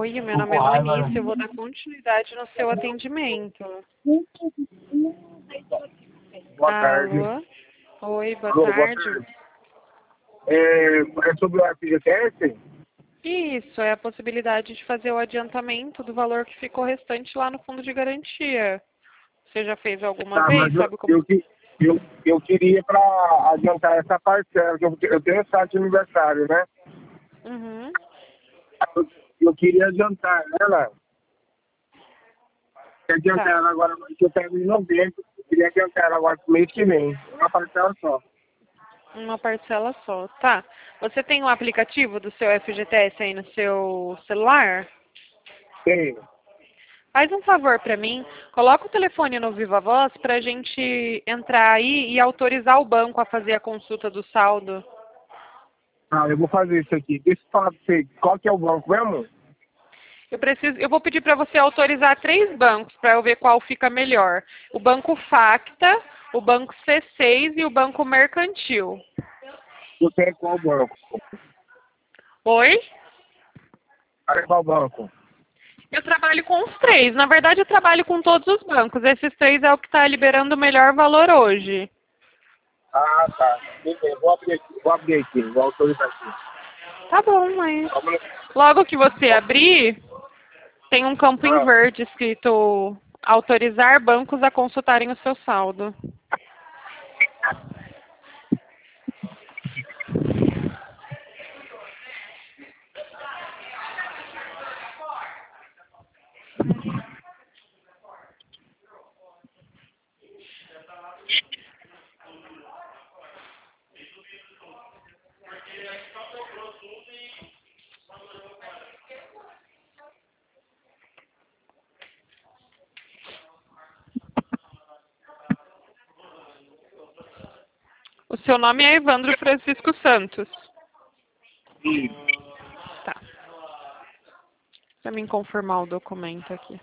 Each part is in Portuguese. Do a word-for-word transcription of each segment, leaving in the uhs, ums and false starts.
Oi, meu Tô nome com é raiva. Monice, eu vou dar continuidade no seu atendimento. Boa tarde. Alô? Oi, boa Alô, boa tarde. tarde. É, é sobre o F G T S? Isso, é a possibilidade de fazer o adiantamento do valor que ficou restante lá no fundo de garantia. Você já fez alguma Tá, vez? mas eu, Sabe como? eu, que- eu, eu queria para adiantar essa parcela, que eu, eu tenho essa de aniversário, né? Uhum. Eu, eu queria adiantar ela, adiantar Tá, ela agora, que eu pego em novembro, eu queria adiantar ela agora pro mês que vem, uma parcela só. uma parcela só. Tá. Você tem o aplicativo do seu F G T S aí no seu celular? Tem. Faz um favor para mim, coloca o telefone no Viva Voz para a gente entrar aí e autorizar o banco a fazer a consulta do saldo. Ah, eu vou fazer isso aqui. Deixa eu falar pra você, qual que é o banco mesmo? Eu preciso, eu vou pedir para você autorizar três bancos para eu ver qual fica melhor. O Banco Facta, o Banco C seis e o Banco Mercantil. Você é qual banco? Oi? Ah, é qual banco? Eu trabalho com os três. Na verdade, eu trabalho com todos os bancos. Esses três é o que está liberando o melhor valor hoje. Ah, tá. Beleza, vou abrir aqui, vou abrir aqui, vou autorizar aqui. Tá bom, mas Vamos- logo que você abrir, tem um campo em Ah, verde escrito autorizar bancos a consultarem o seu saldo. O seu nome é Evandro Francisco Santos. Tá. Para mim confirmar o documento aqui.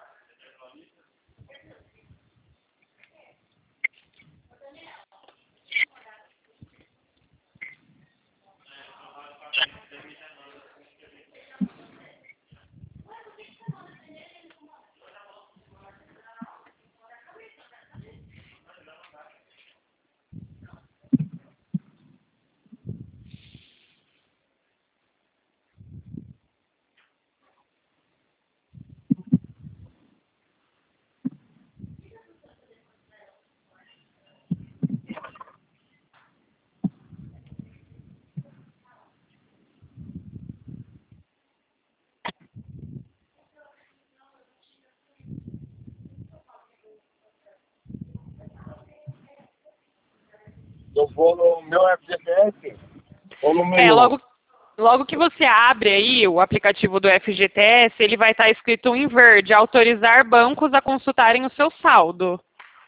eu vou no meu F G T S ou no É, menu? logo, logo que você abre aí o aplicativo do F G T S, ele vai estar escrito em verde, autorizar bancos a consultarem o seu saldo.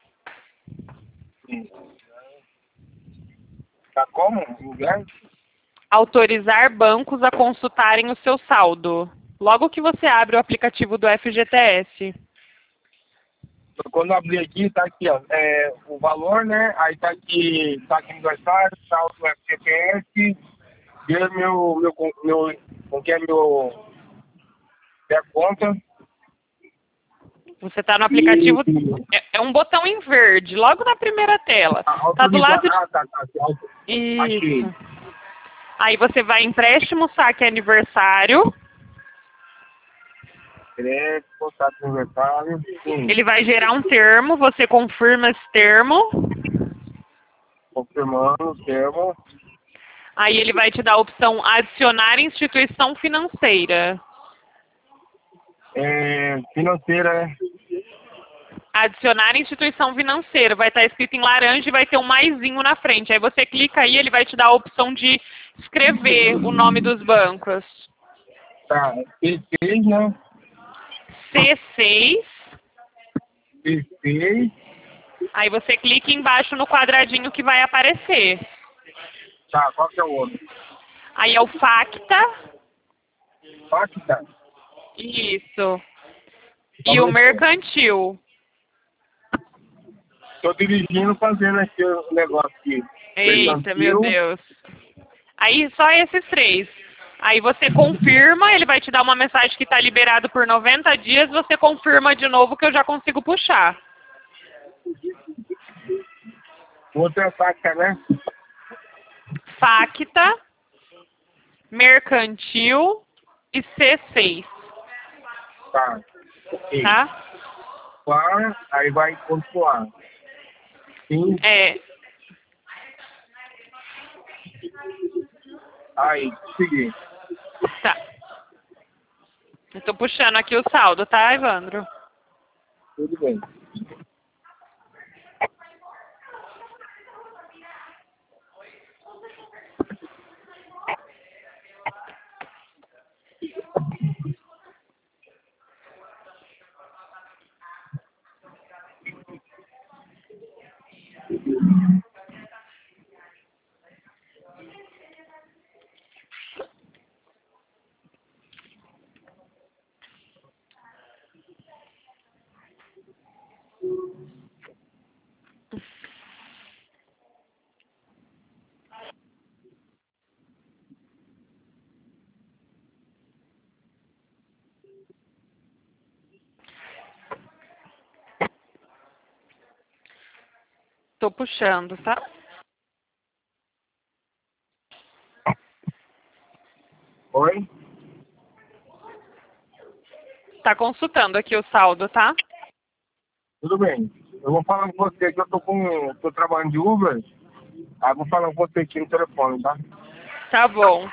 Tá como? Lugar? Autorizar bancos a consultarem o seu saldo. Logo que você abre o aplicativo do F G T S. Quando eu abrir aqui, tá aqui, ó, é, o valor, né? Aí tá aqui, tá aqui aniversário, tá o F G T S, e é meu, meu, meu, meu, o que é meu, minha conta. Você está no E aplicativo, é, é um botão em verde, logo na primeira tela. a Tá do autorizar, lado de... ah, tá, tá, tá, auto- achei. Isso. Aí você vai empréstimo, saque aniversário. Crédito, contato aniversário, sim, Ele vai gerar um termo, você confirma esse termo. confirmando o termo. Aí ele vai te dar a opção adicionar instituição financeira. É, financeira, né? Adicionar instituição financeira. Vai estar escrito em laranja e vai ter um maisinho na frente. Aí você clica aí, ele vai te dar a opção de escrever o nome dos bancos. Tá, P seis, né? C seis. P seis, Aí você clica embaixo no quadradinho que vai aparecer. tá, qual que é o outro? Aí é o Facta. Pacta. Isso. E o Mercantil. Tô dirigindo, fazendo aqui o negócio aqui. Eita, meu Mercantil, Deus. Aí só esses três. Aí você confirma, ele vai te dar uma mensagem que está liberado por noventa dias, você confirma de novo que eu já consigo puxar. Outra faca, né? Facta, Mercantil e C seis. Tá. Ok. Tá? Par, aí vai continuar. Sim. É. Aí, seguir. Tá. Eu tô puxando aqui o saldo, tá, Evandro? Tudo bem. Tô puxando, tá? Oi? Tá consultando aqui o saldo, tá? Tudo bem. Eu vou falar com você que eu tô com. tô trabalhando de Uber. Aí eu vou falar com você aqui no telefone, tá? Tá bom.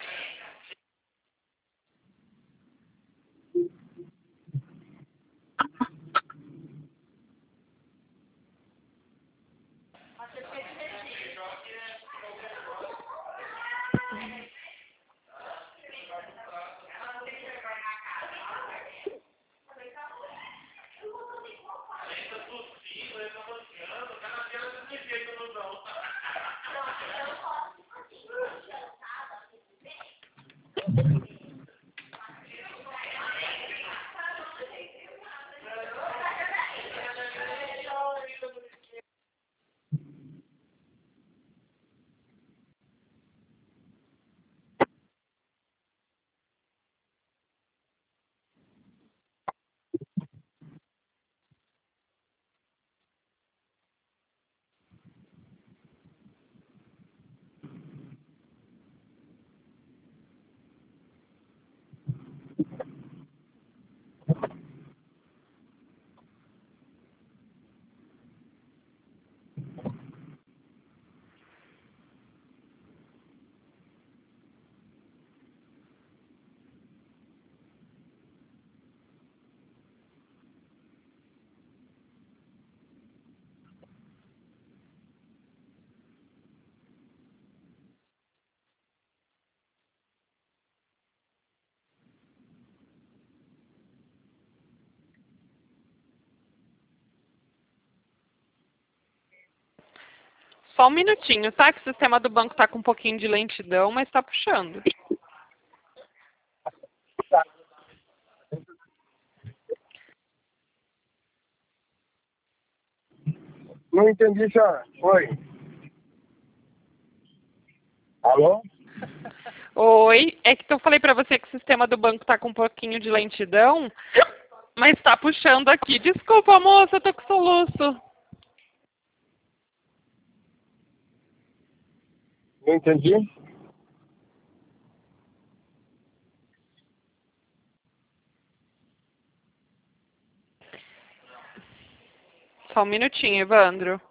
Só um minutinho, tá? Que o sistema do banco tá com um pouquinho de lentidão, mas tá puxando. Não entendi, senhora. Oi. Alô? Oi, é que eu falei pra você que o sistema do banco tá com um pouquinho de lentidão, mas tá puxando aqui. Desculpa, moça, eu tô com soluço. Não entendi? Só um minutinho, Evandro.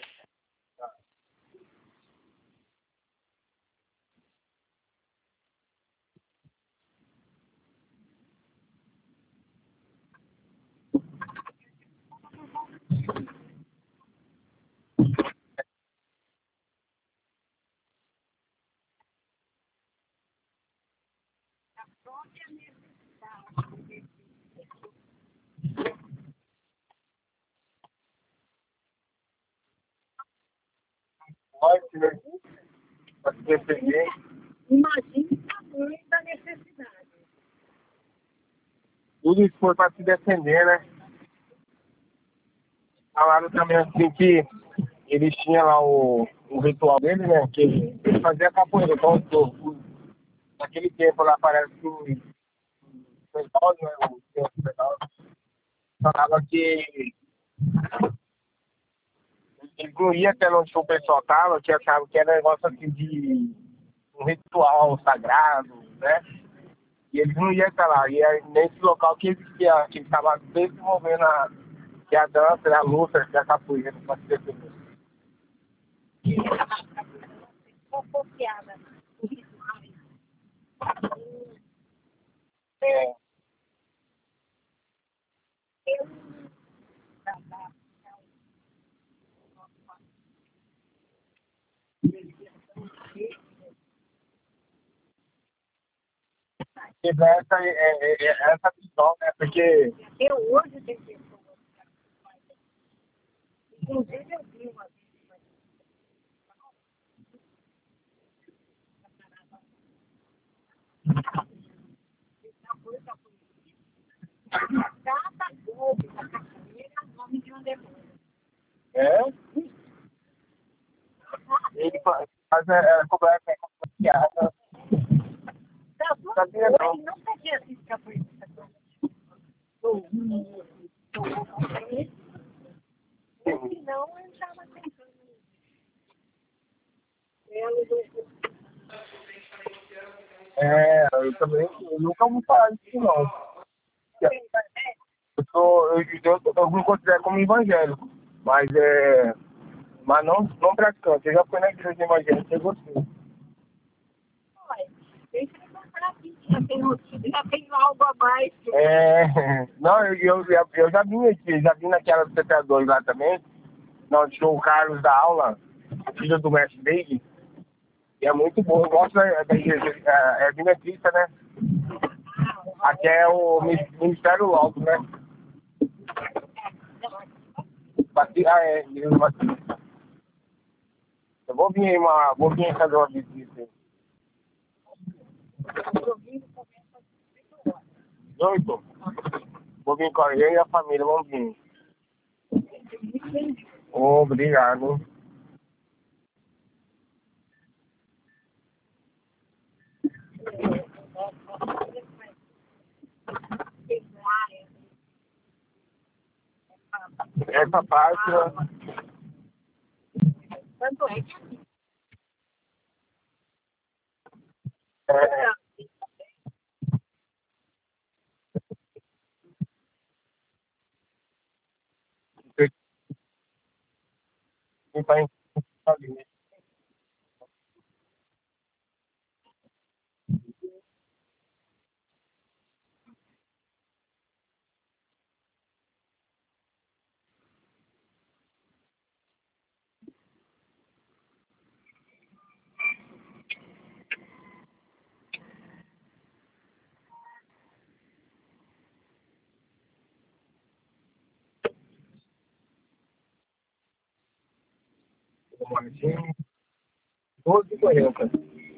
Pode, né? Pode depender. Imagine o tamanho da necessidade. Tudo isso foi para se defender, né? Falaram também assim que eles tinham lá o, o ritual dele, né? Que ele, ele fazia capoeira, então eu naquele tempo lá parece que o pessoal, né, o pessoal falava que eles não iam até onde o pessoal tava, que achava que era negócio assim de um ritual sagrado, né? E eles não iam até lá. E é nesse local que existia, que estava desenvolvendo a, que a dança, a luta, a capoeira, para se defender. Confiada. É. Tive essa, é, é, é, essa visão, né? Porque Até hoje tem pessoas. Inclusive eu vi uma vez. Cada golpe da capoeira é o nome de um demônio. é, ele fa- faz é, é, coberta, é piada. Das duas Sabia coisas, não. ele nunca tinha assistido capoeira. Ou se não, eu estava tentando. É, eu também eu nunca ouvi falar disso não. Eu, sou, eu, eu, eu me considero como evangélico, mas é. Mas não, não praticante. Eu já fui na igreja evangélica e eu gostei. Olha, deixa eu contar aqui, já tenho, já tenho algo a mais. É, não, eu, eu, eu, eu já vim aqui, já vim naquela do C T A dois lá também, onde tinha o Carlos da aula, filho do mestre dele, e é muito bom, eu gosto da, da igreja, é, é adventista, né? Aqui é o Ministério Logo, né? Bati, ah, é, igreja batista. Eu vou vir aí, uma, vou vir fazer uma visita aí. Oito? Vou vir com eu e a família, vamos vir. Obrigado. Essa parte, né? Tanto é que É, quem tá em família. doze e quarenta.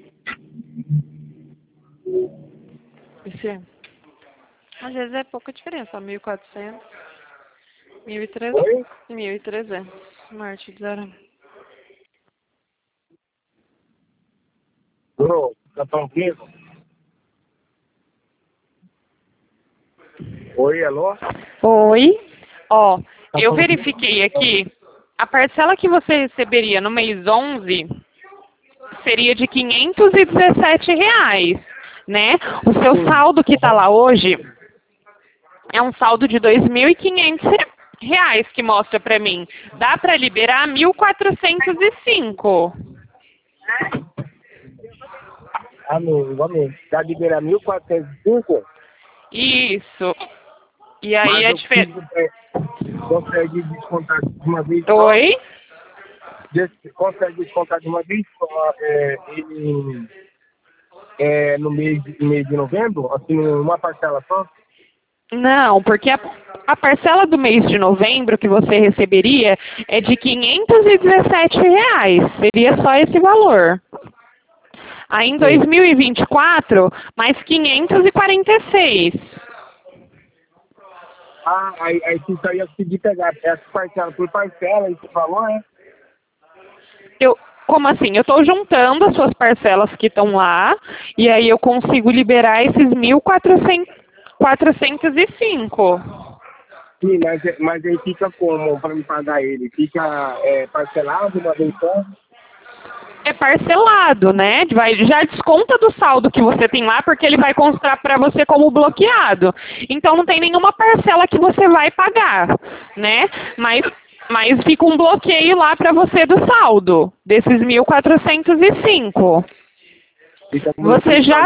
Esse, às vezes é pouca diferença, mil e quatrocentos, mil e trezentos Oi? e mil e trezentos. Marte de Zarão. Bruno, tá tranquilo? Oi, alô? Oi. Ó, Tá eu tranquilo? verifiquei aqui, a parcela que você receberia no mês onze seria de quinhentos e dezessete reais, né? O seu saldo que está lá hoje é um saldo de dois mil e quinhentos reais que mostra para mim. Dá para liberar mil quatrocentos e cinco. Amém, amém. Já liberar mil quatrocentos e cinco? Isso. E aí Mas é eu diferente. preciso, é, consegue descontar de uma vez só? Oi? Des- Consegue descontar de uma vez só é, em, é, no mês, de- mês de novembro? Assim, uma parcela só? Não, porque a, a parcela do mês de novembro que você receberia é de quinhentos e dezessete reais. Seria só esse valor. Aí em dois mil e vinte e quatro, mais quinhentos e quarenta e seis. Ah, aí, aí você ia conseguir pegar essa parcela por parcela, esse valor, né? Eu, Como assim? Eu estou juntando as suas parcelas que estão lá e aí eu consigo liberar esses mil quatrocentos e cinco. Sim, mas, mas aí fica como para me pagar ele? Fica é, parcelado uma vez só? É parcelado, né? Vai, já desconta do saldo que você tem lá, porque ele vai constar para você como bloqueado. Então não tem nenhuma parcela que você vai pagar, né? Mas, mas fica um bloqueio lá para você do saldo, desses mil quatrocentos e cinco. Fica Você já,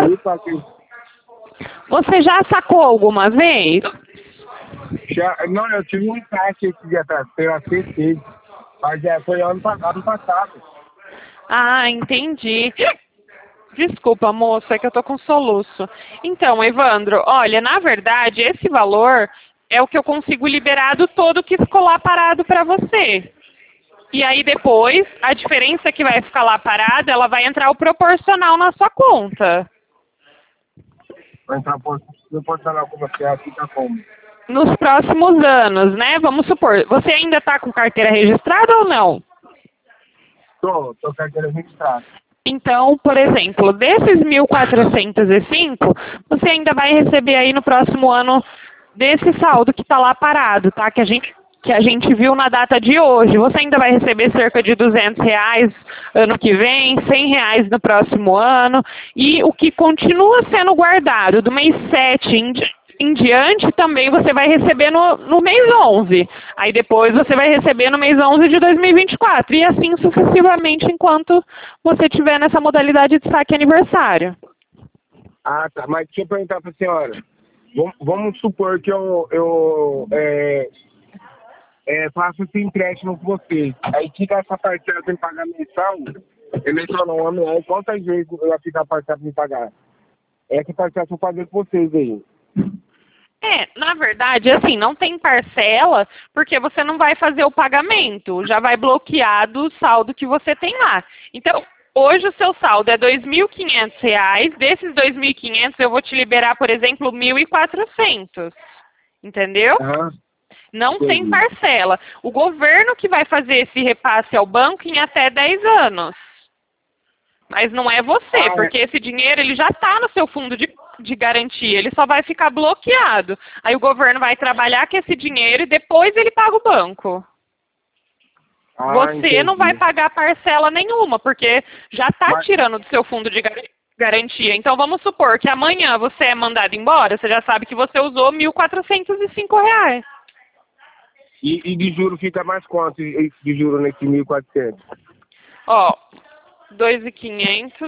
você já sacou alguma vez? já, não, eu tive um saque esse dia atrás, foi a C C, mas é, foi ano, ano passado. Ah, entendi. Desculpa, moça, é que eu tô com soluço. Então, Evandro, olha, na verdade, esse valor é o que eu consigo liberar do todo que ficou lá parado para você. E aí depois, a diferença que vai ficar lá parada, ela vai entrar o proporcional na sua conta. Vai entrar proporcional com você, fica como? Nos próximos anos, né? Vamos supor, você ainda está com carteira registrada ou não? Tô, tô carteira registrada. Então, por exemplo, desses mil quatrocentos e cinco, você ainda vai receber aí no próximo ano desse saldo que está lá parado, tá? Que a gente, que a gente viu na data de hoje. Você ainda vai receber cerca de duzentos reais ano que vem, cem reais no próximo ano. E o que continua sendo guardado do mês sete em di- em diante também você vai receber no, no mês onze. Aí depois você vai receber no mês onze de dois mil e vinte e quatro. E assim sucessivamente enquanto você estiver nessa modalidade de saque aniversário. Ah, tá. Mas deixa eu perguntar para a senhora. Vamos, vamos supor que eu, eu é, é, faço esse empréstimo com você. Aí fica essa parcela para me pagar mensal. Mensal não, anual. Quantas vezes eu ia ficar a parcela para me pagar? Essa parcela que eu vou fazer com vocês aí. É, na verdade, assim, não tem parcela, porque você não vai fazer o pagamento, já vai bloqueado o saldo que você tem lá. Então, hoje o seu saldo é dois mil e quinhentos reais, desses dois mil e quinhentos eu vou te liberar, por exemplo, mil e quatrocentos, entendeu? Aham. Não Entendi. tem parcela. O governo que vai fazer esse repasse ao banco em até dez anos. Mas não é você, Ah, é. porque esse dinheiro ele já está no seu fundo de, de garantia, ele só vai ficar bloqueado. Aí o governo vai trabalhar com esse dinheiro e depois ele paga o banco. Ah, Você entendi. não vai pagar parcela nenhuma, porque já está Mas- tirando do seu fundo de gar- garantia. Então vamos supor que amanhã você é mandado embora, você já sabe que você usou mil quatrocentos e cinco reais. E, e de juro fica mais quanto esse de juro nesse mil e quatrocentos? Ó, dois mil e quinhentos.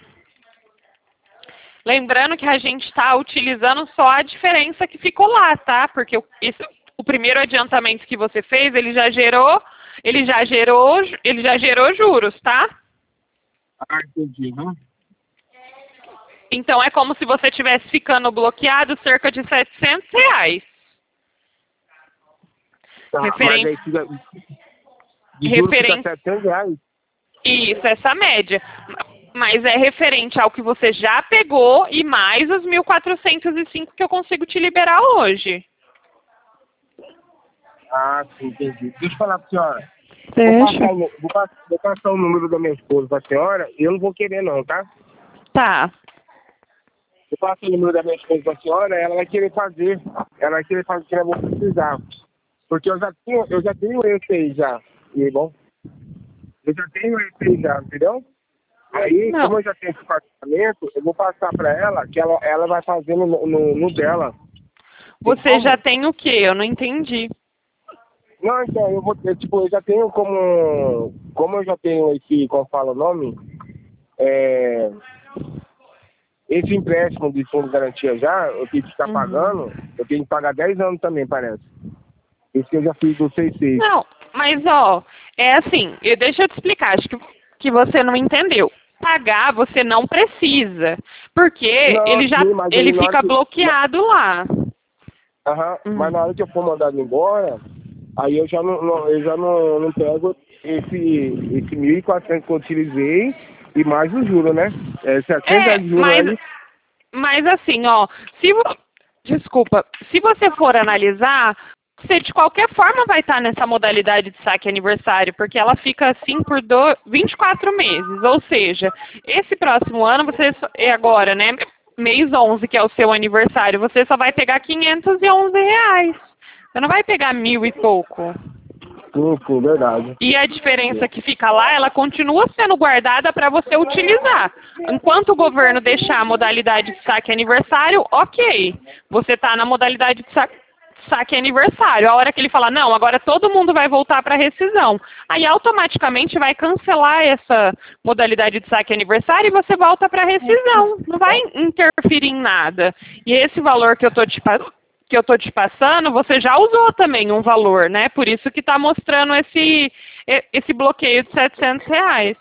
Lembrando que a gente está utilizando só a diferença que ficou lá, tá? Porque o, isso, o primeiro adiantamento que você fez, ele já gerou, ele já gerou, ele já gerou juros, tá? Ah, entendi, né? Então é como se você estivesse ficando bloqueado cerca de setecentos reais. Tá, Referen- mas aí fica... De juro Referen- fica setecentos reais? Isso, essa média. Mas é referente ao que você já pegou e mais os mil quatrocentos e cinco que eu consigo te liberar hoje. Ah, sim, entendi. Deixa eu falar pra senhora. Vou Deixa. passar, o, vou, passar, vou passar o número da minha esposa pra senhora e eu não vou querer não, tá? Tá. Eu passo o número da minha esposa pra senhora, ela vai querer fazer. Ela vai querer fazer que eu vou precisar. Porque eu já tenho, eu já tenho esse aí já. E bom. Eu já tenho esse aí já, entendeu? Aí, Não. como eu já tenho esse apartamento, eu vou passar pra ela, que ela, ela vai fazer no, no, no dela. Você já tem o quê? Eu não entendi. Não, então, eu vou ter, tipo, eu já tenho como. Como eu já tenho esse, como fala o nome? É, esse empréstimo de fundo de garantia já, eu tenho que ficar Uhum. pagando, eu tenho que pagar dez anos também, parece. Isso que eu já fiz do seis seis. Não, mas ó, é assim, eu, deixa eu te explicar, acho que, que você não entendeu. Pagar você não precisa, porque Não, ele já sim, mas ele aí na hora fica que- bloqueado lá. Aham, Hum. mas na hora que eu for mandado embora, aí eu já não, não- eu já não, não pego esse, esse mil e quatrocentos que eu utilizei e mais o juro, né? É setecentos É, reais de juro mas, aí. mas assim, ó, se vo- desculpa, se você for analisar, você de qualquer forma vai estar nessa modalidade de saque aniversário, porque ela fica assim por do, vinte e quatro meses. Ou seja, esse próximo ano, você só- é agora, né? Mês onze, que é o seu aniversário, você só vai pegar quinhentos e onze reais. Você não vai pegar mil e pouco. Sim, sim, verdade. E a diferença que fica lá, ela continua sendo guardada para você utilizar. Enquanto o governo deixar a modalidade de saque aniversário, ok. Você está na modalidade de saque, saque aniversário. A hora que ele falar, não, agora todo mundo vai voltar para rescisão. Aí automaticamente vai cancelar essa modalidade de saque aniversário e você volta para rescisão. Não vai interferir em nada. E esse valor que eu estou te passando, que eu estou te passando, você já usou também um valor, né? Por isso que está mostrando esse, esse bloqueio de setecentos reais.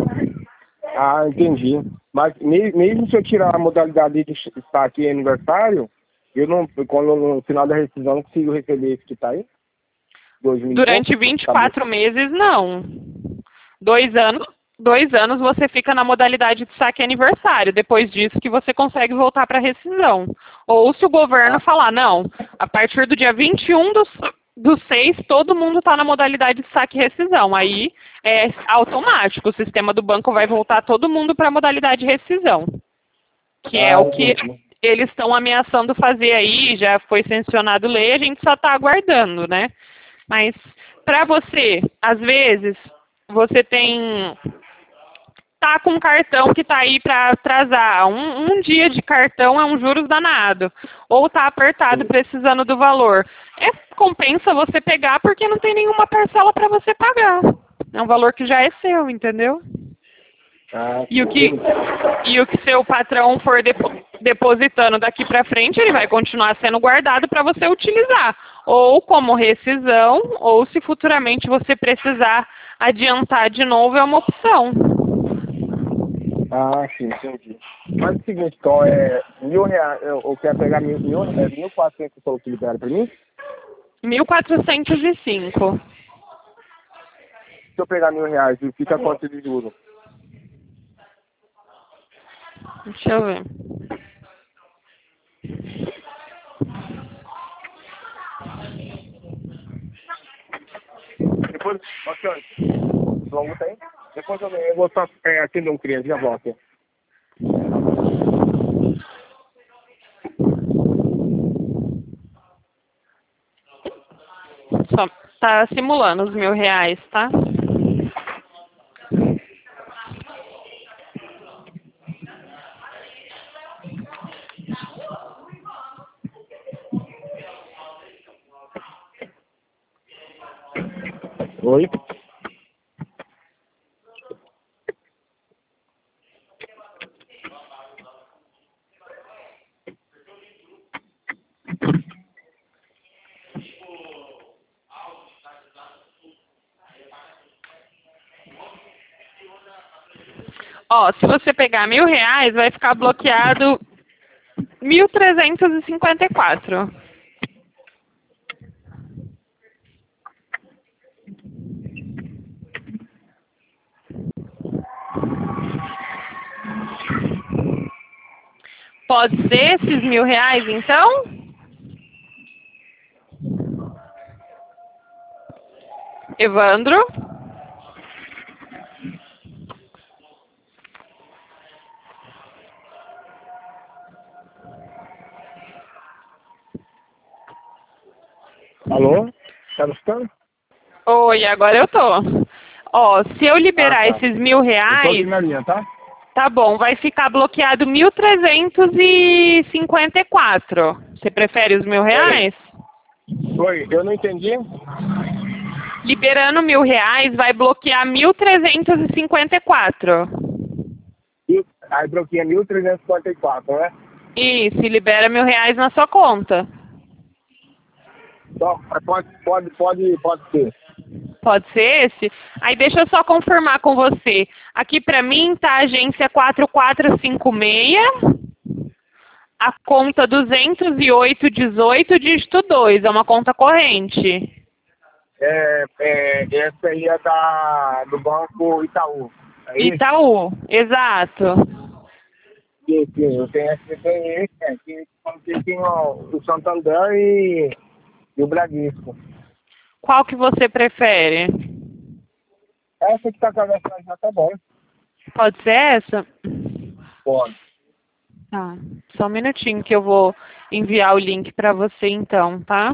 Ah, entendi. Mas me- mesmo se eu tirar a modalidade de estar aqui em aniversário, eu não, quando no final da rescisão não consigo receber esse que está aí? Dois mil e Durante pouco? vinte e quatro meses, não. Dois anos, dois anos você fica na modalidade de saque aniversário. Depois disso que você consegue voltar para rescisão. Ou se o governo falar, não, a partir do dia vinte e um do, do seis, todo mundo está na modalidade de saque e rescisão. Aí é automático, o sistema do banco vai voltar todo mundo para a modalidade de rescisão. Que é Ah, o que entendi. eles estão ameaçando fazer aí, já foi sancionado lei, a gente só está aguardando, né? Mas para você, às vezes, você tem tá com um cartão que tá aí para atrasar. Um, um dia de cartão é um juros danado. Ou tá apertado precisando do valor. É, compensa você pegar porque não tem nenhuma parcela para você pagar. É um valor que já é seu, entendeu? Ah, E o que, e o que seu patrão for depo, depositando daqui para frente, ele vai continuar sendo guardado para você utilizar. Ou como rescisão, ou se futuramente você precisar adiantar de novo, é uma opção. Ah, sim, entendi. Mas é o seguinte, então, é mil reais, eu, eu quero pegar mil, mil, é mil e quatrocentos que falou que libera pra mim? mil quatrocentos e cinco. Se eu pegar mil reais, fica quanto de juros? Deixa eu ver. Depois, ok, longo tem? Depois eu, eu vou só é, atender um cliente, já volto. Só tá simulando os mil reais, tá? Oi? Ó, se você pegar mil reais, vai ficar bloqueado mil trezentos e cinquenta e quatro. Pode ser esses mil reais, então? Evandro? Alô? Tá me escutando? Oi, agora eu tô. Ó, se eu liberar Ah, tá. esses mil Eu tô aqui reais, na linha, tá? tá bom, vai ficar bloqueado mil trezentos e cinquenta e quatro. Você prefere os mil reais? Oi, eu não entendi. Liberando mil reais, vai bloquear mil trezentos e cinquenta e quatro. E aí bloqueia mil trezentos e cinquenta e quatro, né? Isso, e libera mil reais na sua conta. Então, pode, pode, pode, pode ser. Pode ser esse? Aí deixa eu só confirmar com você. Aqui pra mim tá a agência quatro quatro cinco seis, a conta duzentos e oito dezoito, dígito dois, é uma conta corrente. É, é, essa aí é da, do Banco Itaú. É isso? Itaú, exato. Sim, sim, eu tenho esse, tem esse, é, que tem, tem o, o Santander e, E o Bradesco. Qual que você prefere? Essa que tá com a mensagem já tá bom. Pode ser essa? Pode. Tá, só um minutinho que eu vou enviar o link para você então, tá?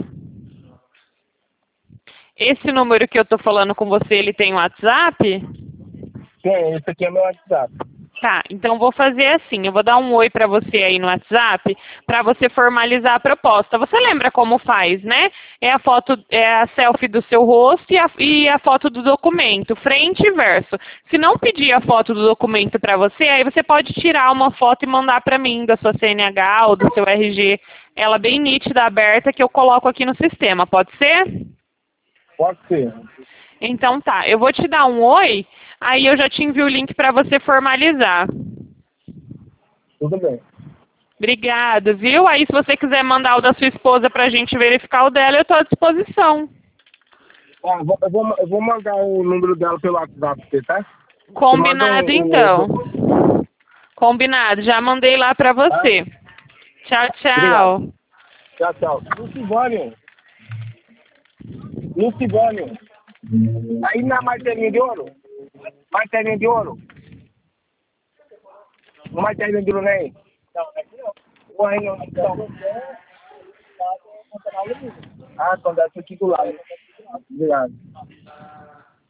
Esse número que eu tô falando com você, ele tem WhatsApp? Tem, esse aqui é meu WhatsApp. Tá, então vou fazer assim, eu vou dar um oi para você aí no WhatsApp, para você formalizar a proposta. Você lembra como faz, né? É a foto, é a selfie do seu rosto e a, e a foto do documento, frente e verso. Se não pedir a foto do documento para você, aí você pode tirar uma foto e mandar para mim da sua C N H ou do seu R G, ela bem nítida, aberta, que eu coloco aqui no sistema, pode ser? Pode ser. Então tá, eu vou te dar um oi, aí eu já te envio o link para você formalizar. Tudo bem. Obrigada, viu? Aí se você quiser mandar o da sua esposa pra gente verificar o dela, eu tô à disposição. Ah, vou- eu, vou, eu vou mandar o número dela pelo WhatsApp pra você, tá? Combinado Você manda um- então. Combinado, já mandei lá pra você. Tchau, tchau. Obrigado. Tchau, tchau. Lucivânio. Lucivânio. Aí na martelinha de ouro? Martelinha de ouro? Uma martelinha de ouro, né? Não, não é aqui não. Ué, não, então. Ah, então deve ser aqui do lado. Obrigado.